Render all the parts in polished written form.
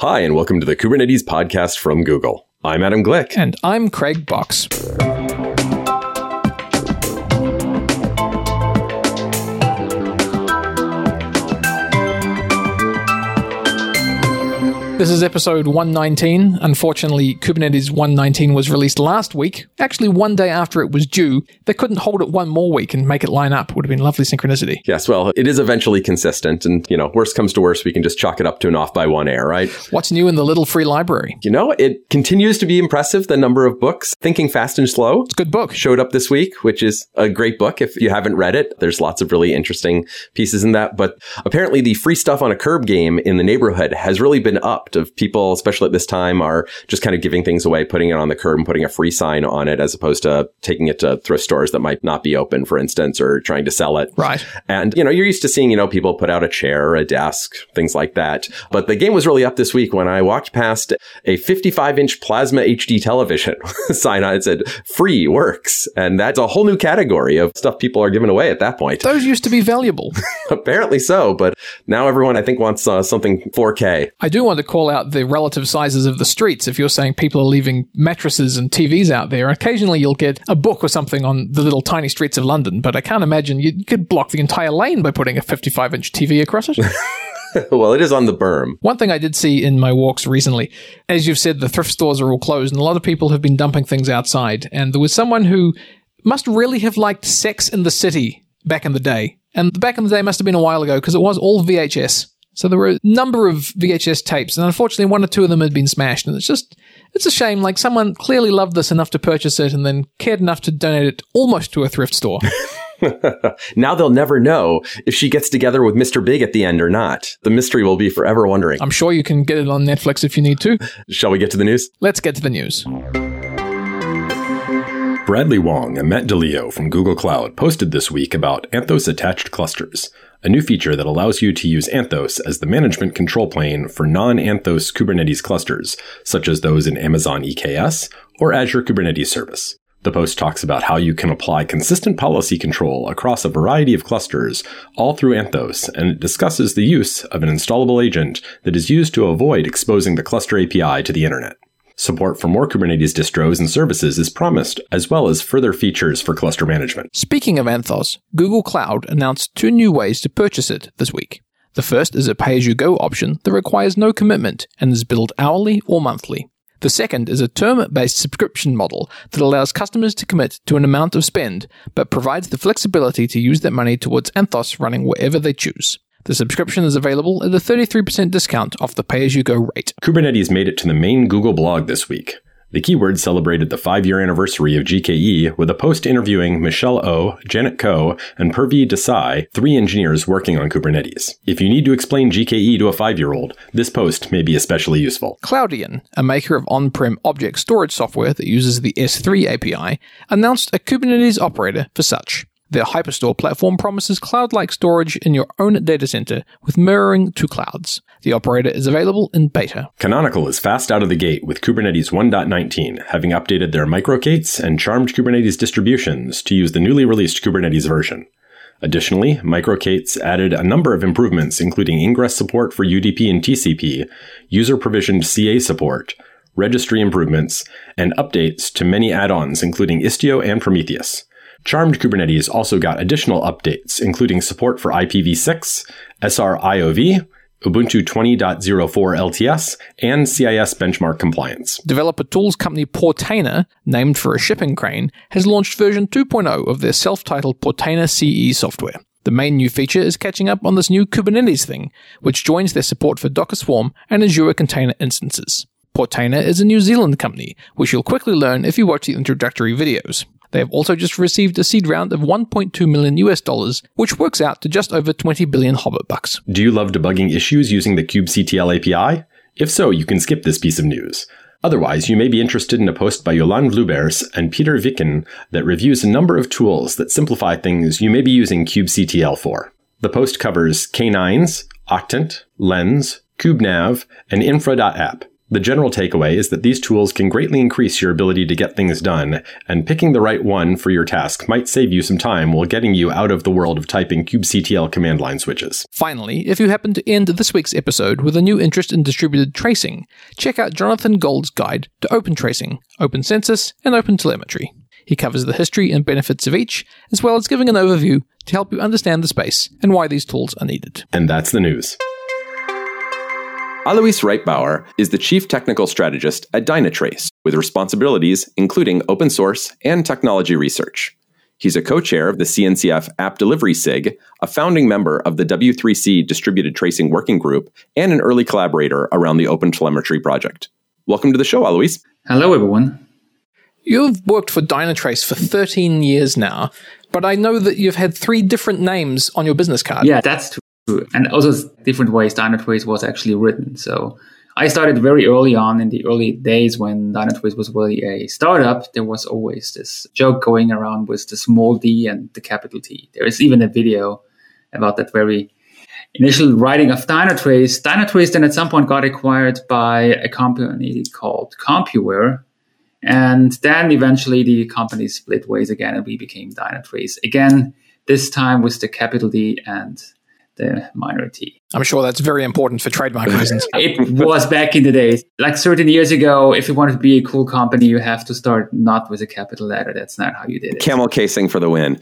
Hi, and welcome to the Kubernetes podcast from Google. I'm Adam Glick. And I'm Craig Box. This is episode 119. Unfortunately, Kubernetes 119 was released last week, actually one day after it was due. They couldn't hold it one more week and make it line up. Would have been lovely synchronicity. Yes, well, it is eventually consistent. And, worst comes to worst, we can just chalk it up to an off by one error, right? What's new in the little free library? It continues to be impressive, the number of books. Thinking Fast and Slow. It's a good book. Showed up this week, which is a great book. If you haven't read it, there's lots of really interesting pieces in that. But apparently the free stuff on a curb game in the neighborhood has really been upped. Of people, especially at this time, are just kind of giving things away, putting it on the curb and putting a free sign on it, as opposed to taking it to thrift stores that might not be open, for instance, or trying to sell it. Right. And, you're used to seeing, people put out a chair or a desk, things like that. But the game was really up this week when I walked past a 55-inch plasma HD television sign on it said, free works. And that's a whole new category of stuff people are giving away at that point. Those used to be valuable. Apparently so, but now everyone, I think, wants something 4K. I do want to call out the relative sizes of the streets. If you're saying people are leaving mattresses and TVs out there, occasionally you'll get a book or something on the little tiny streets of London, but I can't imagine you could block the entire lane by putting a 55-inch TV across it. Well, it is on the berm. One thing I did see in my walks recently, as you've said, the thrift stores are all closed and a lot of people have been dumping things outside. And there was someone who must really have liked Sex and the City back in the day. And back in the day must have been a while ago because it was all VHS. So there were a number of VHS tapes, and unfortunately one or two of them had been smashed. And it's a shame. Like, someone clearly loved this enough to purchase it and then cared enough to donate it almost to a thrift store. Now they'll never know if she gets together with Mr. Big at the end or not. The mystery will be forever wondering. I'm sure you can get it on Netflix if you need to. Shall we get to the news? Let's get to the news. Bradley Wong and Matt DeLeo from Google Cloud posted this week about Anthos Attached Clusters, a new feature that allows you to use Anthos as the management control plane for non-Anthos Kubernetes clusters, such as those in Amazon EKS or Azure Kubernetes Service. The post talks about how you can apply consistent policy control across a variety of clusters, all through Anthos, and it discusses the use of an installable agent that is used to avoid exposing the cluster API to the internet. Support for more Kubernetes distros and services is promised, as well as further features for cluster management. Speaking of Anthos, Google Cloud announced 2 new ways to purchase it this week. The first is a pay-as-you-go option that requires no commitment and is billed hourly or monthly. The second is a term-based subscription model that allows customers to commit to an amount of spend, but provides the flexibility to use that money towards Anthos running wherever they choose. The subscription is available at a 33% discount off the pay-as-you-go rate. Kubernetes made it to the main Google blog this week. The Keyword celebrated the 5-year anniversary of GKE with a post interviewing Michelle O, Janet Ko, and Purvi Desai, 3 engineers working on Kubernetes. If you need to explain GKE to a 5-year-old, this post may be especially useful. Cloudian, a maker of on-prem object storage software that uses the S3 API, announced a Kubernetes operator for such. Their Hyperstore platform promises cloud-like storage in your own data center with mirroring to clouds. The operator is available in beta. Canonical is fast out of the gate with Kubernetes 1.19, having updated their micro-K8s and charmed Kubernetes distributions to use the newly released Kubernetes version. Additionally, micro-K8s added a number of improvements, including ingress support for UDP and TCP, user-provisioned CA support, registry improvements, and updates to many add-ons, including Istio and Prometheus. Charmed Kubernetes also got additional updates, including support for IPv6, SRIOV, Ubuntu 20.04 LTS, and CIS benchmark compliance. Developer tools company Portainer, named for a shipping crane, has launched version 2.0 of their self-titled Portainer CE software. The main new feature is catching up on this new Kubernetes thing, which joins their support for Docker Swarm and Azure Container instances. Portainer is a New Zealand company, which you'll quickly learn if you watch the introductory videos. They have also just received a seed round of $1.2 million, which works out to just over 20 billion Hobbit bucks. Do you love debugging issues using the kubectl API? If so, you can skip this piece of news. Otherwise, you may be interested in a post by Jolan Vlubers and Peter Viken that reviews a number of tools that simplify things you may be using kubectl for. The post covers K9s, Octant, Lens, KubeNav, and Infra.app. The general takeaway is that these tools can greatly increase your ability to get things done, and picking the right one for your task might save you some time while getting you out of the world of typing kubectl command line switches. Finally, if you happen to end this week's episode with a new interest in distributed tracing, check out Jonathan Gold's guide to Open Tracing, Open Census, and Open Telemetry. He covers the history and benefits of each, as well as giving an overview to help you understand the space and why these tools are needed. And that's the news. Alois Reitbauer is the Chief Technical Strategist at Dynatrace, with responsibilities including open source and technology research. He's a co-chair of the CNCF App Delivery SIG, a founding member of the W3C Distributed Tracing Working Group, and an early collaborator around the Open Telemetry project. Welcome to the show, Alois. Hello, everyone. You've worked for Dynatrace for 13 years now, but I know that you've had 3 different names on your business card. Yeah, that's true. And also different ways Dynatrace was actually written. So I started very early on in the early days when Dynatrace was really a startup. There was always this joke going around with the small d and the capital T. There is even a video about that very initial writing of Dynatrace. Dynatrace then at some point got acquired by a company called Compuware. And then eventually the company split ways again and we became Dynatrace. Again, this time with the capital D and the minor t. I'm sure that's very important for trademark reasons. It was back in the days. Like 13 years ago, if you wanted to be a cool company, you have to start not with a capital letter. That's not how you did it. Camel casing for the win.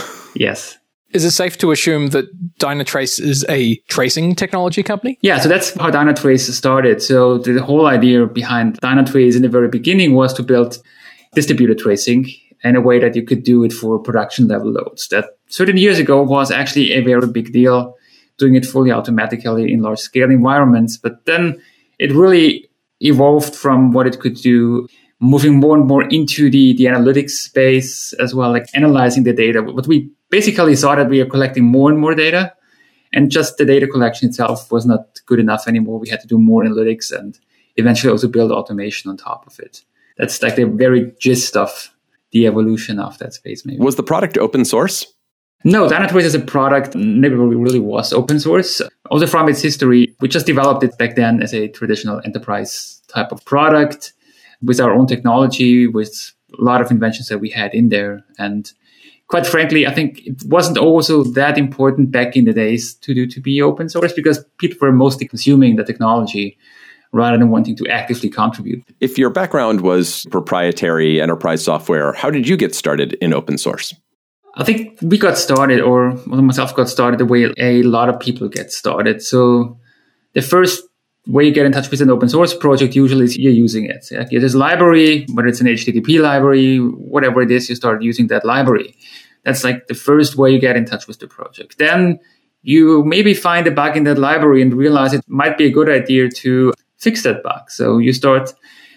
Yes. Is it safe to assume that Dynatrace is a tracing technology company? Yeah, so that's how Dynatrace started. So the whole idea behind Dynatrace in the very beginning was to build distributed tracing in a way that you could do it for production level loads. That 13 years ago was actually a very big deal, doing it fully automatically in large scale environments. But then it really evolved from what it could do, moving more and more into the analytics space as well, like analyzing the data. But we basically saw that we are collecting more and more data, and just the data collection itself was not good enough anymore. We had to do more analytics and eventually also build automation on top of it. That's like the very gist of the evolution of that space, maybe. Was the product open source? No, Dynatrace as a product never really was open source. Also from its history, we just developed it back then as a traditional enterprise type of product with our own technology, with a lot of inventions that we had in there. And quite frankly, I think it wasn't also that important back in the days to be open source because people were mostly consuming the technology rather than wanting to actively contribute. If your background was proprietary enterprise software, how did you get started in open source? I think we got started, or myself got started the way a lot of people get started. So the first way you get in touch with an open source project usually is you're using it. There's a library, whether it's an HTTP library, whatever it is, you start using that library. That's like the first way you get in touch with the project. Then you maybe find a bug in that library and realize it might be a good idea to fix that bug. So you start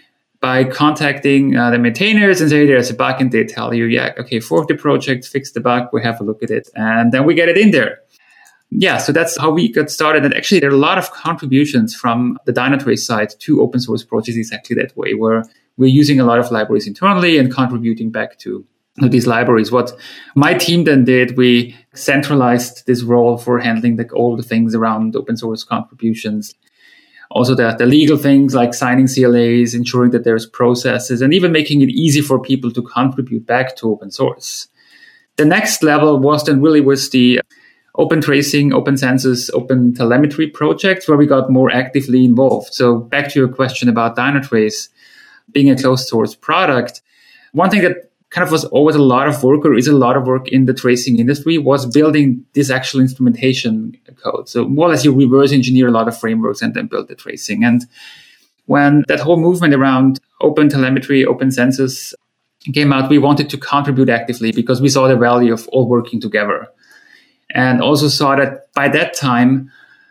by contacting the maintainers and say there's a bug, and they tell you, yeah, okay, fork the project, fix the bug, we have a look at it, and then we get it in there. Yeah, so that's how we got started. And actually, there are a lot of contributions from the Dynatrace side to open source projects exactly that way, where we're using a lot of libraries internally and contributing back to these libraries. What my team then did, we centralized this role for handling like all the things around open source contributions. Also the legal things like signing CLAs, ensuring that there's processes, and even making it easy for people to contribute back to open source. The next level was then really with the Open Tracing, Open Census, Open Telemetry projects, where we got more actively involved. So back to your question about Dynatrace being a closed source product, one thing that kind of was always a lot of work, or is a lot of work in the tracing industry, was building this actual instrumentation code. So more or less you reverse engineer a lot of frameworks and then build the tracing. And when that whole movement around Open Telemetry, Open Census came out, we wanted to contribute actively because we saw the value of all working together. And also saw that by that time,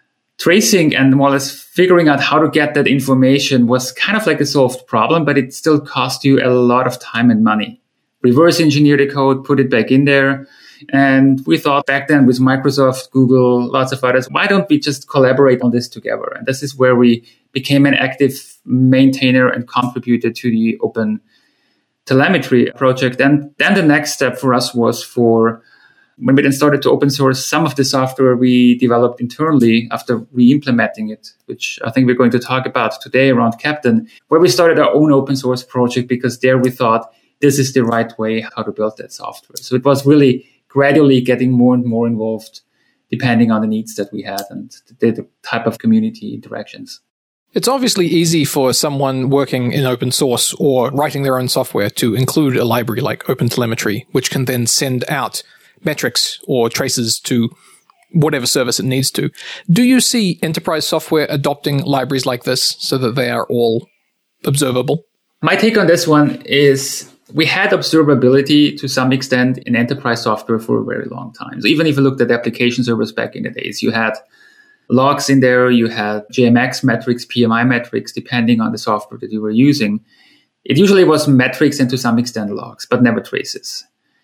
tracing and more or less figuring out how to get that information was kind of like a solved problem, but it still cost you a lot of time and money. Reverse engineer the code, put it back in there. And we thought back then with Microsoft, Google, lots of others, why don't we just collaborate on this together? And this is where we became an active maintainer and contributor to the Open Telemetry project. And then the next step for us was for When we then started to open source some of the software we developed internally after re-implementing it, which I think we're going to talk about today around Captain, where we started our own open source project because there we thought this is the right way how to build that software. So it was really gradually getting more and more involved depending on the needs that we had and the type of community interactions. It's obviously easy for someone working in open source or writing their own software to include a library like OpenTelemetry, which can then send out metrics or traces to whatever service it needs to. Do you see enterprise software adopting libraries like this so that they are all observable? My take on this one is we had observability to some extent in enterprise software for a very long time. So even if you looked at application servers back in the days, you had logs in there, you had JMX metrics, PMI metrics, depending on the software that you were using. It usually was metrics and to some extent logs, but never traces.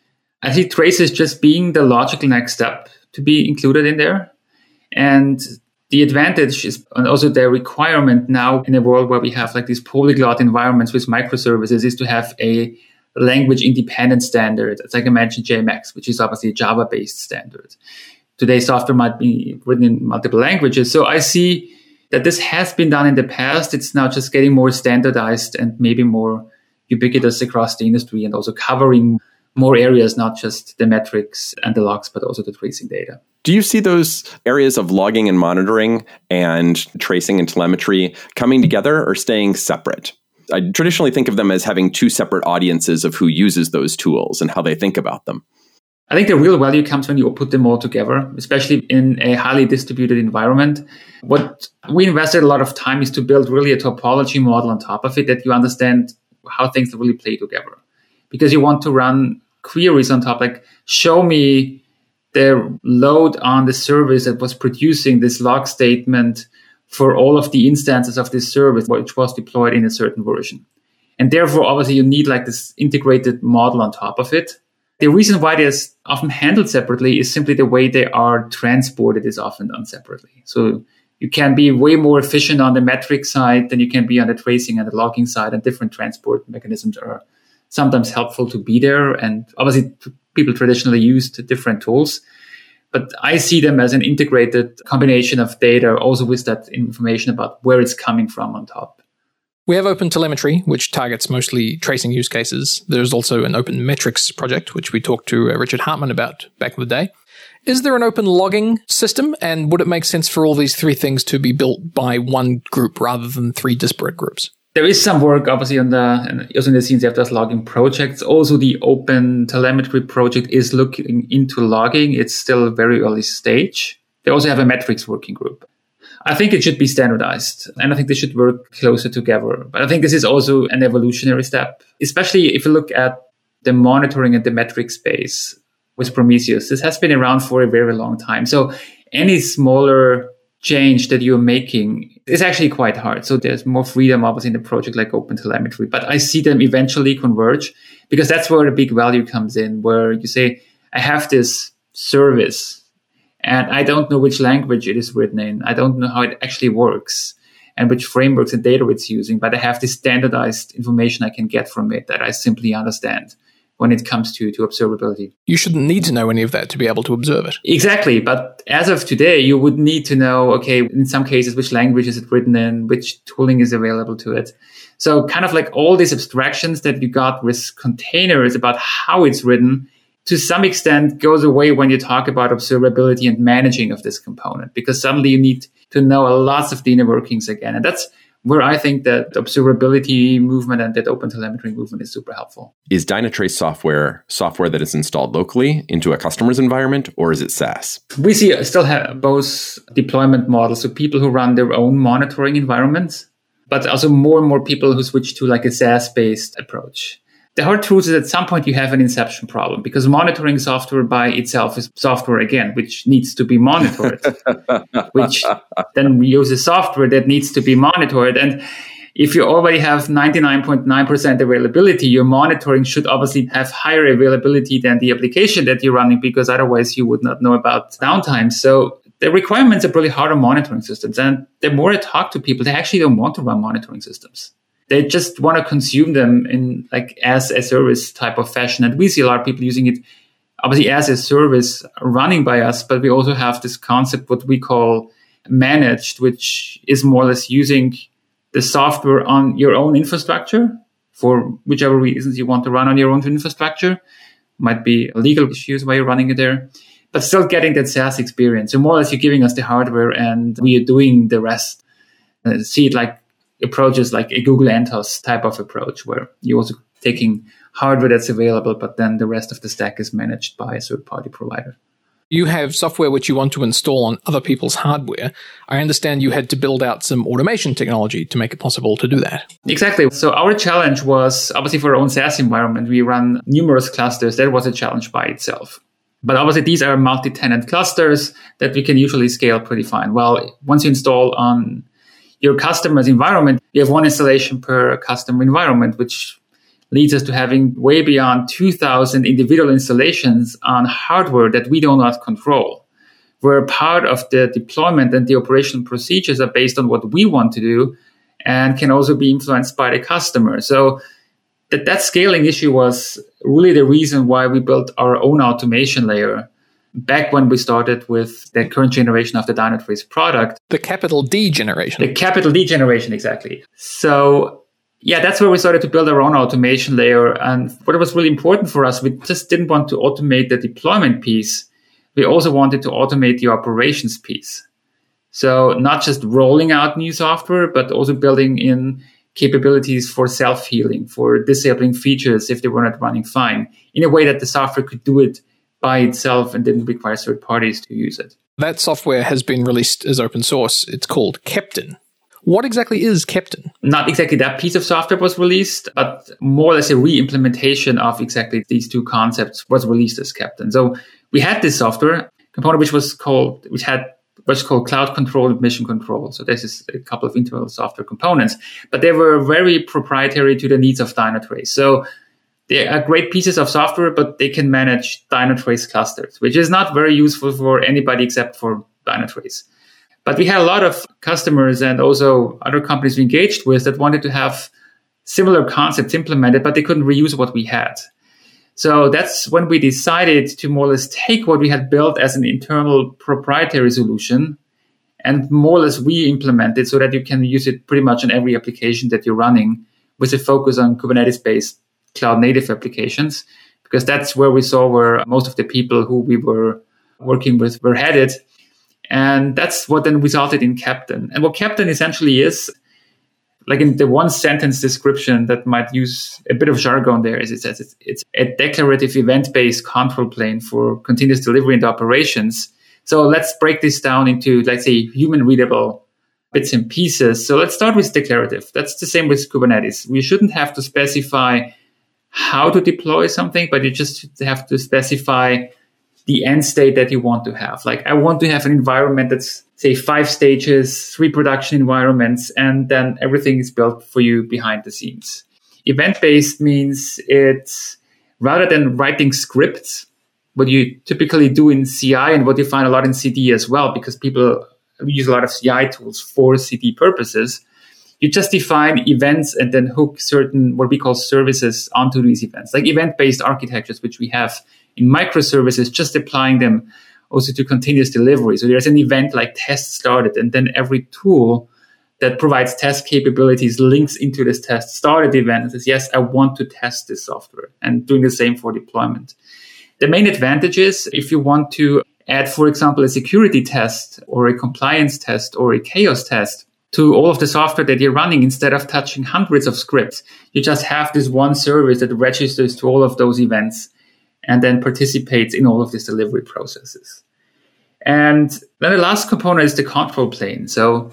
I see traces just being the logical next step to be included in there. And the advantage is, and also the requirement now in a world where we have like these polyglot environments with microservices, is to have a language independent standard. It's like I mentioned JMX, which is obviously a Java-based standard. Today's software might be written in multiple languages. So I see that this has been done in the past. It's now just getting more standardized and maybe more ubiquitous across the industry and also covering more areas, not just the metrics and the logs, but also the tracing data. Do you see those areas of logging and monitoring and tracing and telemetry coming together or staying separate? I traditionally think of them as having two separate audiences of who uses those tools and how they think about them. I think the real value comes when you put them all together, especially in a highly distributed environment. What we invested a lot of time is to build really a topology model on top of it that you understand how things really play together. Because you want to run queries on top, like show me the load on the service that was producing this log statement for all of the instances of this service, which was deployed in a certain version. And therefore, obviously, you need like this integrated model on top of it. The reason why they're often handled separately is simply the way they are transported is often done separately. So you can be way more efficient on the metric side than you can be on the tracing and the logging side, and different transport mechanisms are sometimes helpful to be there. And obviously, people traditionally used different tools. But I see them as an integrated combination of data, also with that information about where it's coming from on top. We have OpenTelemetry, which targets mostly tracing use cases. There's also an OpenMetrics project, which we talked to Richard Hartman about back in the day. Is there an open logging system? And would it make sense for all these three things to be built by one group rather than three disparate groups? There is some work, obviously, also in the scenes after logging projects. Also, the OpenTelemetry project is looking into logging. It's still a very early stage. They also have a metrics working group. I think it should be standardized, and I think they should work closer together. But I think this is also an evolutionary step, especially if you look at the monitoring and the metric space with Prometheus. This has been around for a very long time. So any smaller change that you're making is actually quite hard. So there's more freedom, obviously, in a project like OpenTelemetry. But I see them eventually converge, because that's where the big value comes in, where you say, I have this service, and I don't know which language it is written in. I don't know how it actually works and which frameworks and data it's using, but I have this standardized information I can get from it that I simply understand when it comes to observability. You shouldn't need to know any of that to be able to observe it. Exactly. But as of today, you would need to know, okay, in some cases, which language is it written in, which tooling is available to it. So kind of like all these abstractions that you got with containers about how it's written, to some extent goes away when you talk about observability and managing of this component, because suddenly you need to know lots of the inner workings again. And that's where I think that the observability movement and that OpenTelemetry movement is super helpful. Is Dynatrace software that is installed locally into a customer's environment, or is it SaaS? We still have both deployment models, so people who run their own monitoring environments, but also more and more people who switch to like a SaaS-based approach. The hard truth is at some point you have an inception problem, because monitoring software by itself is software again, which needs to be monitored, which then uses software that needs to be monitored. And if you already have 99.9% availability, your monitoring should obviously have higher availability than the application that you're running, because otherwise you would not know about downtime. So the requirements are really hard on monitoring systems. And the more I talk to people, they actually don't want to run monitoring systems. They just want to consume them in like as a service type of fashion. And we see a lot of people using it obviously as a service running by us, but we also have this concept, what we call managed, which is more or less using the software on your own infrastructure for whichever reasons you want to run on your own infrastructure. Might be legal issues why you're running it there, but still getting that SaaS experience. So more or less you're giving us the hardware and we are doing the rest. See it like approaches like a Google Anthos type of approach, where you're also taking hardware that's available, but then the rest of the stack is managed by a third-party provider. You have software which you want to install on other people's hardware. I understand you had to build out some automation technology to make it possible to do that. Exactly. So our challenge was, obviously for our own SaaS environment, we run numerous clusters. That was a challenge by itself. But obviously these are multi-tenant clusters that we can usually scale pretty fine. Well, once you install on your customer's environment, you have one installation per customer environment, which leads us to having way beyond 2,000 individual installations on hardware that we do not control, where part of the deployment and the operational procedures are based on what we want to do and can also be influenced by the customer. So that scaling issue was really the reason why we built our own automation layer back when we started with the current generation of the Dynatrace product. The capital D generation. The capital D generation, exactly. So yeah, that's where we started to build our own automation layer. And what was really important for us, we just didn't want to automate the deployment piece. We also wanted to automate the operations piece. So not just rolling out new software, but also building in capabilities for self-healing, for disabling features if they were not running fine, in a way that the software could do it by itself and didn't require third parties to use it. That software has been released as open source. It's called Keptn. What exactly is Keptn? Not exactly that piece of software was released, but more or less a re-implementation of exactly these two concepts was released as Keptn. So we had this software component which was called Cloud Control and Mission Control. So this is a couple of internal software components, but they were very proprietary to the needs of Dynatrace. So they are great pieces of software, but they can manage Dynatrace clusters, which is not very useful for anybody except for Dynatrace. But we had a lot of customers and also other companies we engaged with that wanted to have similar concepts implemented, but they couldn't reuse what we had. So that's when we decided to more or less take what we had built as an internal proprietary solution and more or less re-implement it so that you can use it pretty much in every application that you're running, with a focus on Kubernetes-based cloud-native applications, because that's where we saw where most of the people who we were working with were headed. And that's what then resulted in Keptn. And what Keptn essentially is, like in the one sentence description that might use a bit of jargon there, is it says it's a declarative event-based control plane for continuous delivery and operations. So let's break this down into, let's say, human-readable bits and pieces. So let's start with declarative. That's the same with Kubernetes. We shouldn't have to specify how to deploy something, but you just have to specify the end state that you want to have. Like, I want to have an environment that's, say, 5 stages, 3 production environments, and then everything is built for you behind the scenes. Event-based means it's, rather than writing scripts, what you typically do in CI and what you find a lot in CD as well, because people use a lot of CI tools for CD purposes, you just define events and then hook certain, what we call services onto these events, like event-based architectures, which we have in microservices, just applying them also to continuous delivery. So there's an event like test started, and then every tool that provides test capabilities links into this test started event and says, yes, I want to test this software, and doing the same for deployment. The main advantage is if you want to add, for example, a security test or a compliance test or a chaos test to all of the software that you're running, instead of touching hundreds of scripts, you just have this one service that registers to all of those events and then participates in all of these delivery processes. And then the last component is the control plane. So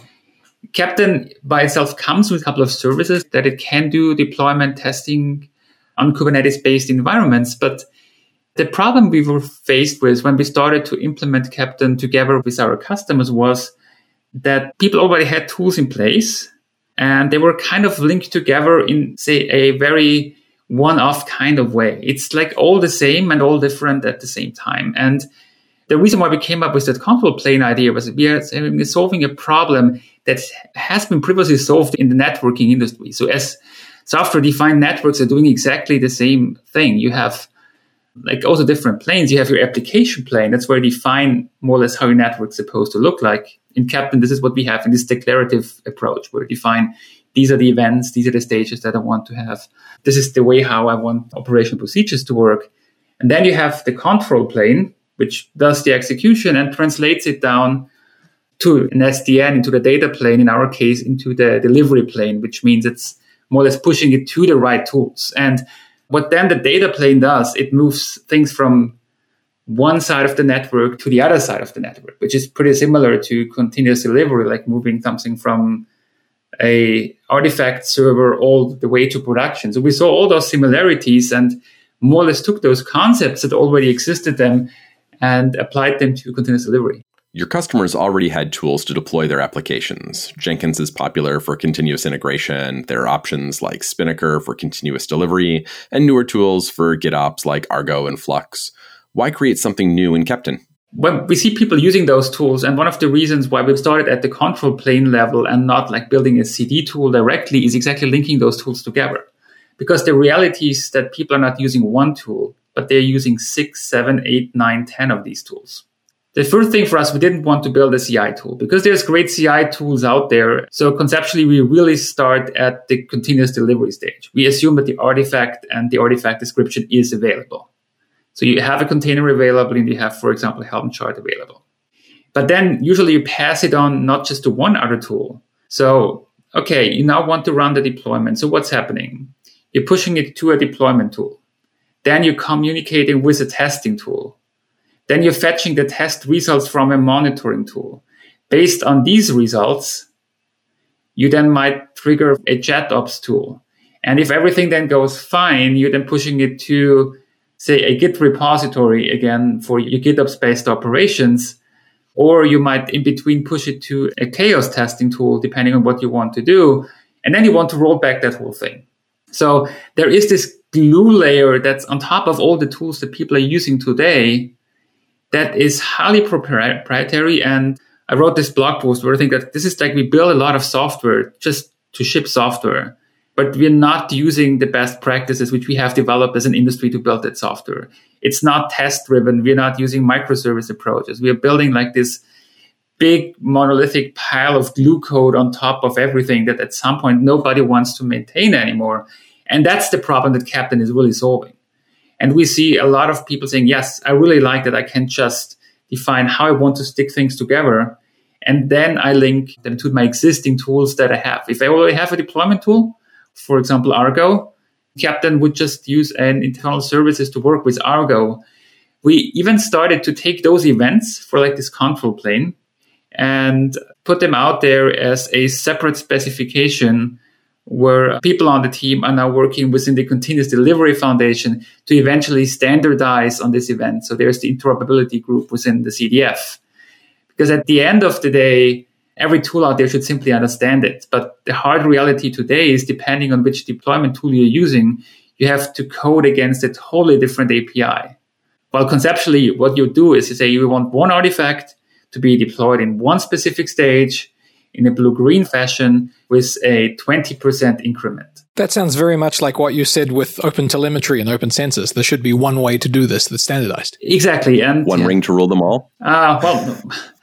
Keptn by itself comes with a couple of services that it can do deployment testing on Kubernetes-based environments. But the problem we were faced with when we started to implement Keptn together with our customers was that people already had tools in place, and they were kind of linked together in, say, a very one-off kind of way. It's like all the same and all different at the same time. And the reason why we came up with that control plane idea was we are solving a problem that has been previously solved in the networking industry. So as software-defined networks are doing exactly the same thing. You have like also different planes. You have your application plane. That's where you define more or less how your network's supposed to look like. In Kapton, this is what we have in this declarative approach, where we define these are the events, these are the stages that I want to have. This is the way how I want operational procedures to work. And then you have the control plane, which does the execution and translates it down to an SDN, into the data plane, in our case, into the delivery plane, which means it's more or less pushing it to the right tools. And what then the data plane does, it moves things from one side of the network to the other side of the network, which is pretty similar to continuous delivery, like moving something from a artifact server all the way to production. So we saw all those similarities and more or less took those concepts that already existed them and applied them to continuous delivery. Your customers already had tools to deploy their applications. Jenkins is popular for continuous integration. There are options like Spinnaker for continuous delivery, and newer tools for GitOps like Argo and Flux. Why create something new in Kapton? Well, we see people using those tools, and one of the reasons why we've started at the control plane level and not like building a CD tool directly is exactly linking those tools together. Because the reality is that people are not using one tool, but they're using 6, 7, 8, 9, 10 of these tools. The first thing for us, we didn't want to build a CI tool because there's great CI tools out there. So conceptually, we really start at the continuous delivery stage. We assume that the artifact and the artifact description is available. So you have a container available and you have, for example, a Helm chart available. But then usually you pass it on not just to one other tool. So, okay, you now want to run the deployment. So what's happening? You're pushing it to a deployment tool. Then you're communicating with a testing tool. Then you're fetching the test results from a monitoring tool. Based on these results, you then might trigger a JetOps tool. And if everything then goes fine, you're then pushing it to, say, a Git repository again for your GitOps-based operations. Or you might in between push it to a chaos testing tool, depending on what you want to do. And then you want to roll back that whole thing. So there is this glue layer that's on top of all the tools that people are using today that is highly proprietary. And I wrote this blog post where I think that this is like we build a lot of software just to ship software, but we're not using the best practices which we have developed as an industry to build that software. It's not test driven. We're not using microservice approaches. We are building like this big monolithic pile of glue code on top of everything that at some point nobody wants to maintain anymore. And that's the problem that Kapton is really solving. And we see a lot of people saying, yes, I really like that I can just define how I want to stick things together. And then I link them to my existing tools that I have. If I already have a deployment tool, for example, Argo, Kapton would just use an internal services to work with Argo. We even started to take those events for like this control plane and put them out there as a separate specification where people on the team are now working within the Continuous Delivery Foundation to eventually standardize on this event. So there's the interoperability group within the CDF. Because at the end of the day, every tool out there should simply understand it. But the hard reality today is depending on which deployment tool you're using, you have to code against a totally different API. While conceptually, what you do is you say you want one artifact to be deployed in one specific stage in a blue-green fashion with a 20% increment. That sounds very much like what you said with OpenTelemetry and OpenSensors. There should be one way to do this that's standardized. Exactly. And one ring to rule them all? Well,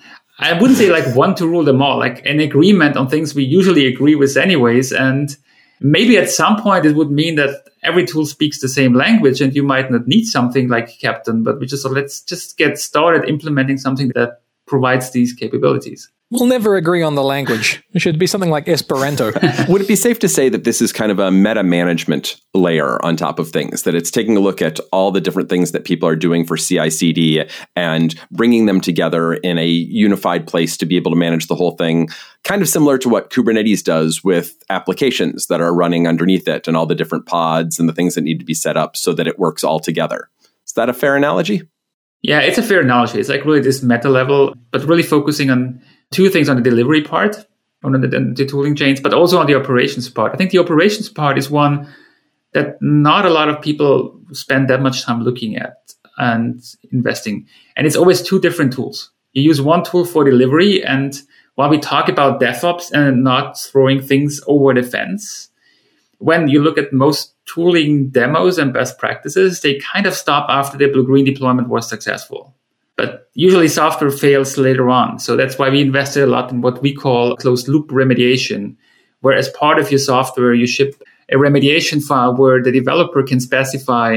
I wouldn't say like one to rule them all, like an agreement on things we usually agree with anyways. And maybe at some point it would mean that every tool speaks the same language and you might not need something like Kapton, but we just let's just get started implementing something that provides these capabilities. We'll never agree on the language. It should be something like Esperanto. Would it be safe to say that this is kind of a meta management layer on top of things, that it's taking a look at all the different things that people are doing for CI/CD and bringing them together in a unified place to be able to manage the whole thing, kind of similar to what Kubernetes does with applications that are running underneath it and all the different pods and the things that need to be set up so that it works all together. Is that a fair analogy? Yeah, it's a fair analogy. It's like really this meta level, but really focusing on two things: on the delivery part, on the tooling chains, but also on the operations part. I think the operations part is one that not a lot of people spend that much time looking at and investing. And it's always two different tools. You use one tool for delivery. And while we talk about DevOps and not throwing things over the fence, when you look at most tooling demos and best practices, they kind of stop after the blue-green deployment was successful. But usually software fails later on. So that's why we invested a lot in what we call closed-loop remediation, where as part of your software, you ship a remediation file where the developer can specify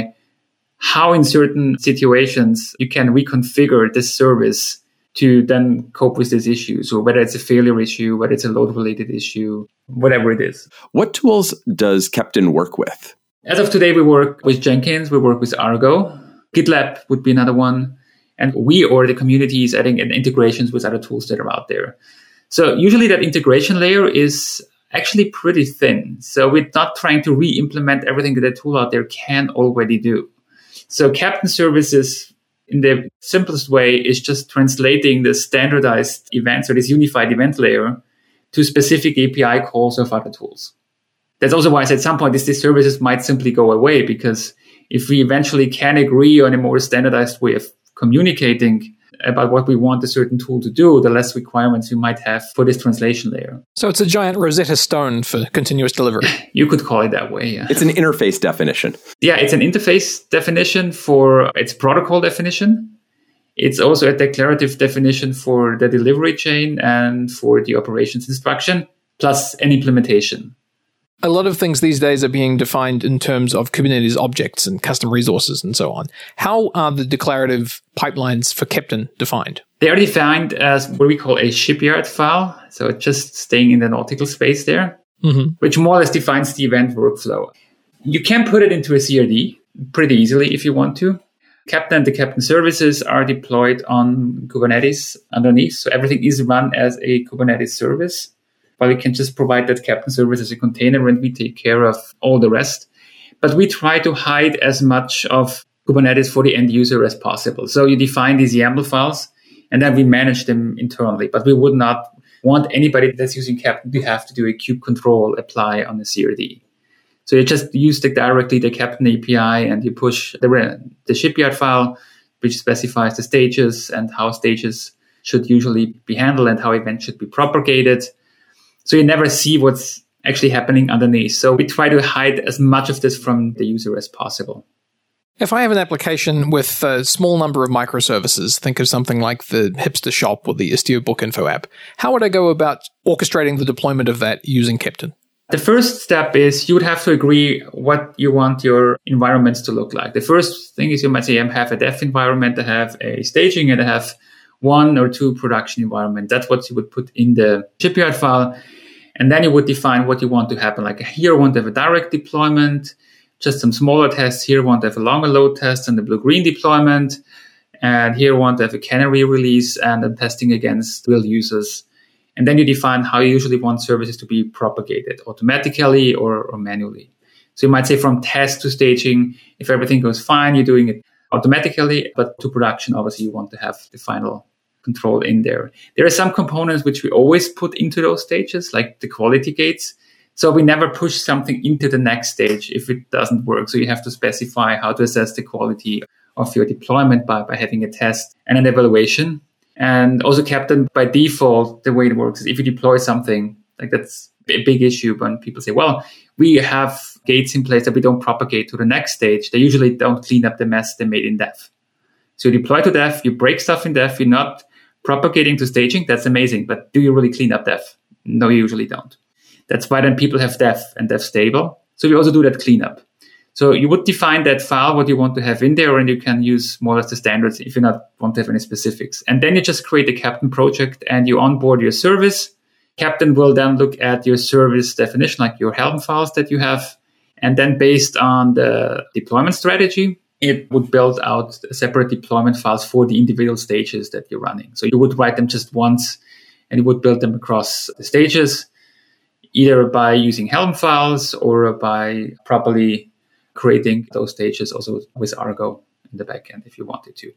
how in certain situations you can reconfigure this service to then cope with these issues, or whether it's a failure issue, whether it's a load-related issue, whatever it is. What tools does Keptn work with? As of today, we work with Jenkins, we work with Argo. GitLab would be another one. And we or the community is adding integrations with other tools that are out there. So usually that integration layer is actually pretty thin. So we're not trying to re-implement everything that a tool out there can already do. So Keptn services, in the simplest way, is just translating the standardized events or this unified event layer to specific API calls of other tools. That's also why I said at some point these services might simply go away, because if we eventually can agree on a more standardized way of communicating about what we want a certain tool to do, the less requirements we might have for this translation layer. So it's a giant Rosetta Stone for continuous delivery. You could call it that way, yeah. It's an interface definition. Yeah, it's an interface definition for its protocol definition. It's also a declarative definition for the delivery chain and for the operations instruction, plus an implementation. A lot of things these days are being defined in terms of Kubernetes objects and custom resources and so on. How are the declarative pipelines for Keptn defined? They are defined as what we call a shipyard file. So just staying in the nautical space there, which more or less defines the event workflow. You can put it into a CRD pretty easily if you want to. Keptn and the Keptn services are deployed on Kubernetes underneath. So everything is run as a Kubernetes service. But we can just provide that Keptn service as a container and we take care of all the rest. But we try to hide as much of Kubernetes for the end user as possible. So you define these YAML files and then we manage them internally. But we would not want anybody that's using Keptn to have to do a kube control apply on the CRD. So you just use directly the Keptn API and you push the shipyard file, which specifies the stages and how stages should usually be handled and how events should be propagated. So you never see what's actually happening underneath. So we try to hide as much of this from the user as possible. If I have an application with a small number of microservices, think of something like the Hipster Shop or the Istio Book Info app, how would I go about orchestrating the deployment of that using Keptn? The first step is you would have to agree what you want your environments to look like. The first thing is you might say, I have a dev environment, I have a staging, and I have 1 or 2 production environment. That's what you would put in the shipyard file. And then you would define what you want to happen. Like here, I want to have a direct deployment, just some smaller tests. Here, I want to have a longer load test and the blue-green deployment. And here, I want to have a canary release and then testing against real users. And then you define how you usually want services to be propagated, automatically or manually. So you might say from test to staging, if everything goes fine, you're doing it automatically. But to production, obviously, you want to have the final control in there. There are some components which we always put into those stages, like the quality gates. So we never push something into the next stage if it doesn't work. So you have to specify how to assess the quality of your deployment by having a test and an evaluation. And also Keptn, by default, the way it works is if you deploy something, like that's a big issue when people say, well, we have gates in place that we don't propagate to the next stage. They usually don't clean up the mess they made in dev. So you deploy to dev, you break stuff in dev, you're not propagating to staging. That's amazing. But do you really clean up dev? No, you usually don't. That's why then people have dev and dev stable. So we also do that cleanup. So you would define that file, what you want to have in there, and you can use more or less the standards if you not want to have any specifics. And then you just create a Keptn project and you onboard your service. Keptn will then look at your service definition, like your Helm files that you have. And then based on the deployment strategy, it would build out separate deployment files for the individual stages that you're running. So you would write them just once and you would build them across the stages, either by using Helm files or by properly creating those stages also with Argo in the backend if you wanted to.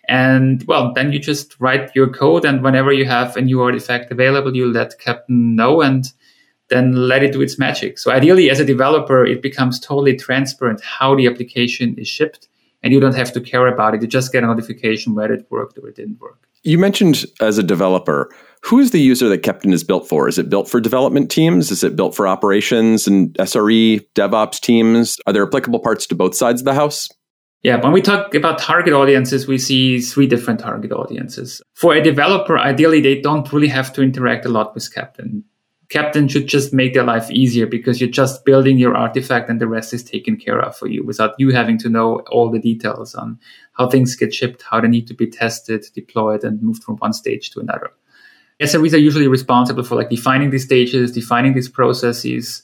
And well, then you just write your code, and whenever you have a new artifact available, you let Keptn know and then let it do its magic. So ideally, as a developer, it becomes totally transparent how the application is shipped, and you don't have to care about it. You just get a notification whether it worked or it didn't work. You mentioned as a developer, Who is the user that Keptn is built for? Is it built for development teams? Is it built for operations and SRE, DevOps teams? Are there applicable parts to both sides of the house? Yeah, when we talk about target audiences, we see 3 different target audiences. For a developer, ideally, they don't really have to interact a lot with Keptn. Keptn should just make their life easier because you're just building your artifact and the rest is taken care of for you without you having to know all the details on how things get shipped, how they need to be tested, deployed, and moved from one stage to another. SREs are usually responsible for defining these stages, defining these processes,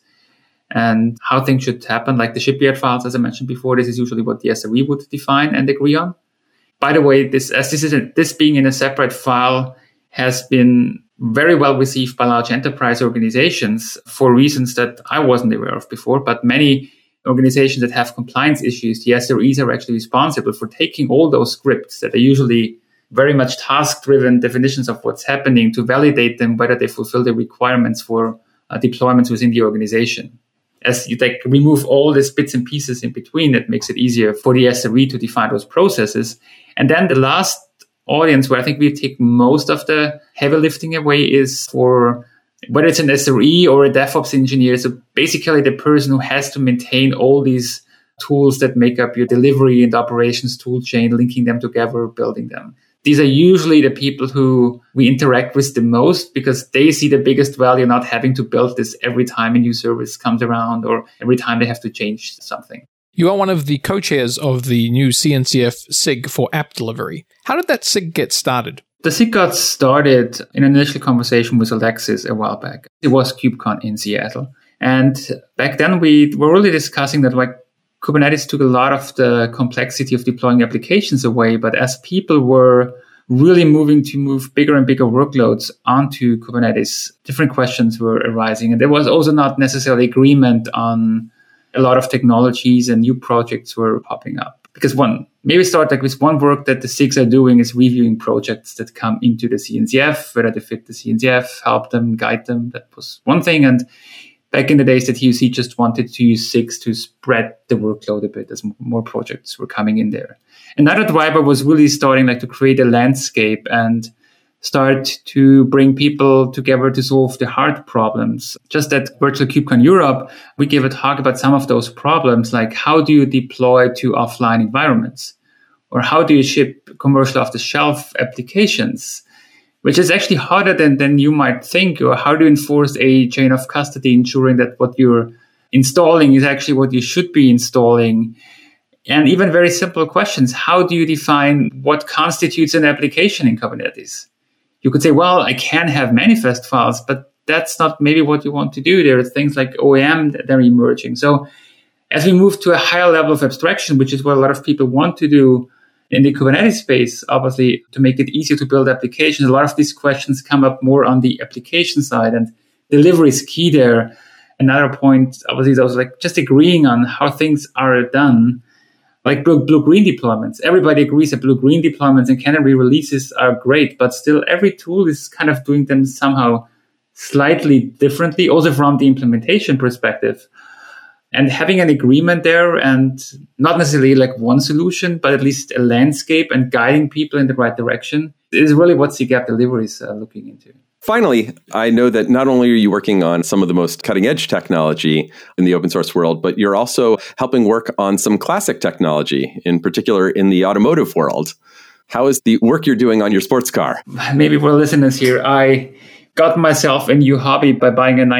and how things should happen. Like the shipyard files, as I mentioned before, this is usually what the SRE would define and agree on. By the way, this being in a separate file has been very well received by large enterprise organizations for reasons that I wasn't aware of before. But many organizations that have compliance issues, the SREs are actually responsible for taking all those scripts that are usually very much task-driven definitions of what's happening to validate them, whether they fulfill the requirements for deployments within the organization. As you remove all these bits and pieces in between, it makes it easier for the SRE to define those processes. And then the last audience where I think we take most of the heavy lifting away is for whether it's an SRE or a DevOps engineer. So basically the person who has to maintain all these tools that make up your delivery and operations tool chain, linking them together, building them. These are usually the people who we interact with the most because they see the biggest value not having to build this every time a new service comes around or every time they have to change something. You are one of the co-chairs of the new CNCF SIG for app delivery. How did that SIG get started? The SIG got started in an initial conversation with Alexis a while back. It was KubeCon in Seattle. And back then we were really discussing that Kubernetes took a lot of the complexity of deploying applications away. But as people were really moving to move bigger and bigger workloads onto Kubernetes, different questions were arising. And there was also not necessarily agreement on a lot of technologies and new projects were popping up. Because maybe start with one work that the SIGs are doing is reviewing projects that come into the CNCF, whether they fit the CNCF, help them, guide them. That was one thing. And back in the days that TUC just wanted to use SIGs to spread the workload a bit as more projects were coming in there. Another driver was really starting to create a landscape and start to bring people together to solve the hard problems. Just at Virtual KubeCon Europe, we gave a talk about some of those problems, like how do you deploy to offline environments? Or how do you ship commercial off-the-shelf applications? Which is actually harder than you might think. Or how do you enforce a chain of custody, ensuring that what you're installing is actually what you should be installing? And even very simple questions. How do you define what constitutes an application in Kubernetes? You could say, well, I can have manifest files, but that's not maybe what you want to do. There are things like OAM that are emerging. So as we move to a higher level of abstraction, which is what a lot of people want to do in the Kubernetes space, obviously, to make it easier to build applications, a lot of these questions come up more on the application side, and delivery is key there. Another point, obviously, is also just agreeing on how things are done. Like blue-green deployments. Everybody agrees that blue-green deployments and canary releases are great, but still every tool is kind of doing them somehow slightly differently, also from the implementation perspective. And having an agreement there and not necessarily one solution, but at least a landscape and guiding people in the right direction is really what SIG app delivery is looking into. Finally, I know that not only are you working on some of the most cutting-edge technology in the open source world, but you're also helping work on some classic technology, in particular in the automotive world. How is the work you're doing on your sports car? Maybe for listeners here, I got myself a new hobby by buying a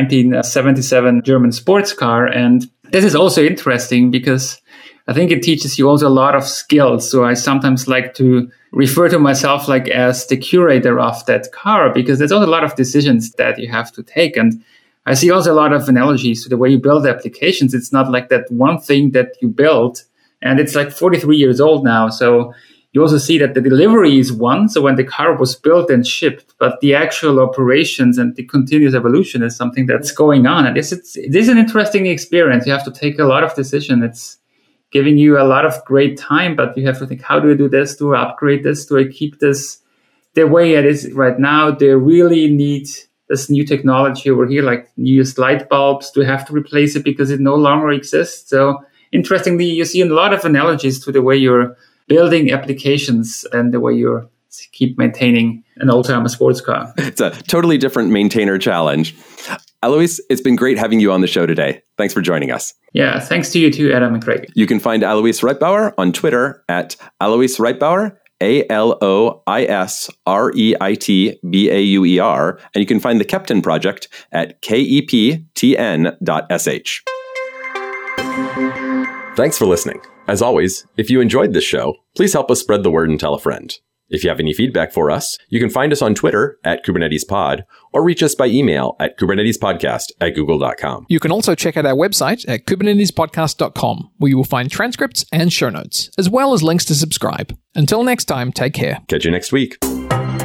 1977 German sports car. And this is also interesting because I think it teaches you also a lot of skills. So I sometimes like to refer to myself as the curator of that car, because there's also a lot of decisions that you have to take. And I see also a lot of analogies to the way you build applications. It's not like that one thing that you built, and it's 43 years old now. So you also see that the delivery is one. So when the car was built and shipped, but the actual operations and the continuous evolution is something that's going on. And this is an interesting experience. You have to take a lot of decisions. It's giving you a lot of great time, but you have to think, how do I do this? Do I upgrade this? Do I keep this the way it is right now? Do I really need this new technology over here, like new light bulbs? Do I have to replace it because it no longer exists? So interestingly, you see a lot of analogies to the way you're building applications and the way you're keep maintaining an old-timer sports car. It's a totally different maintainer challenge. Alois, it's been great having you on the show today. Thanks for joining us. Yeah, thanks to you too, Adam and Craig. You can find Alois Reitbauer on Twitter at Alois Reitbauer, ALOISREITBAUER, and you can find the Keptn project at KEPTN.sh. Thanks for listening. As always, if you enjoyed this show, please help us spread the word and tell a friend. If you have any feedback for us, you can find us on Twitter at KubernetesPod or reach us by email at kubernetespodcast@google.com. You can also check out our website at kubernetespodcast.com, where you will find transcripts and show notes, as well as links to subscribe. Until next time, take care. Catch you next week.